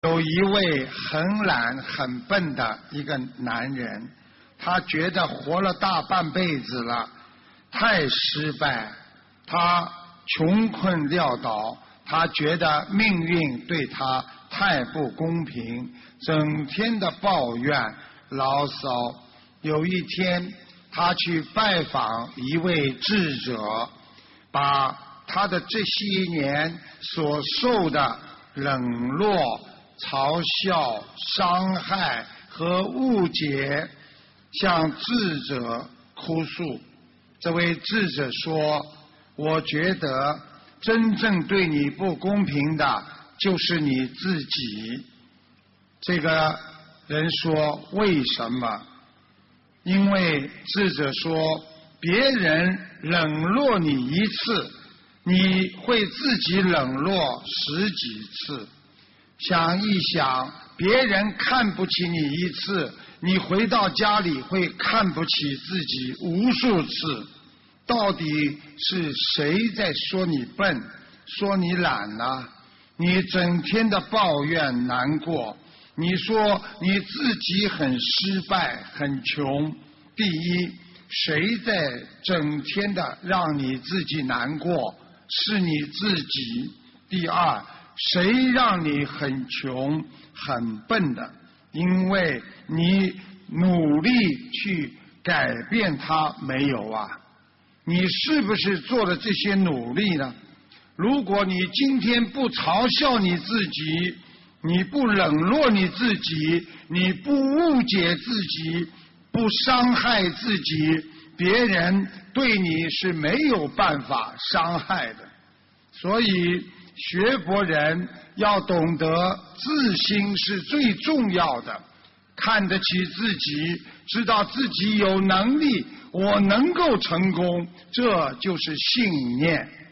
有一位很懒很笨的一个男人，他觉得活了大半辈子了，太失败，他穷困潦倒，他觉得命运对他太不公平，整天的抱怨牢骚。有一天，他去拜访一位智者，把他的这些年所受的冷落、嘲笑、伤害和误解向智者哭诉。这位智者说，我觉得真正对你不公平的就是你自己。这个人说，为什么？因为智者说，别人冷落你一次，你会自己冷落10几次。想一想，别人看不起你一次，你回到家里会看不起自己无数次。到底是谁在说你笨，说你懒呢？你整天的抱怨难过，你说你自己很失败很穷。第一，谁在整天的让你自己难过？是你自己。第二，谁让你很穷很笨的？因为你努力去改变它没有啊？你是不是做了这些努力呢？如果你今天不嘲笑你自己，你不冷落你自己，你不误解自己，不伤害自己，别人对你是没有办法伤害的。所以学佛人要懂得自心是最重要的，看得起自己，知道自己有能力，我能够成功，这就是信念。